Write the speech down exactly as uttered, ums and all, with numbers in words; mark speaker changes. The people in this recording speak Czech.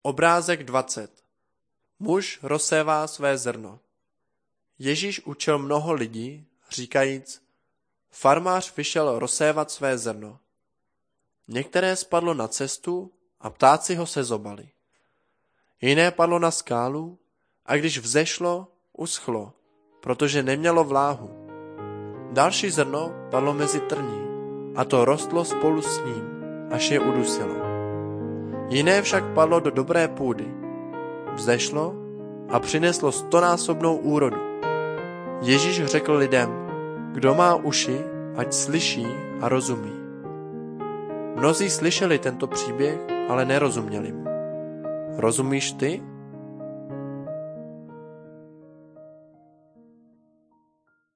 Speaker 1: Obrázek dvacet. Muž rozsévá své zrno. Ježíš učil mnoho lidí, říkajíc, farmář vyšel rozsévat své zrno. Některé spadlo na cestu a ptáci ho sezobali. Jiné padlo na skálu a když vzešlo, uschlo, protože nemělo vláhu. Další zrno padlo mezi trní a to rostlo spolu s ním, až je udusilo. Jiné však padlo do dobré půdy. Vzešlo a přineslo stonásobnou úrodu. Ježíš řekl lidem, kdo má uši, ať slyší a rozumí. Mnozí slyšeli tento příběh, ale nerozuměli mu. Rozumíš ty?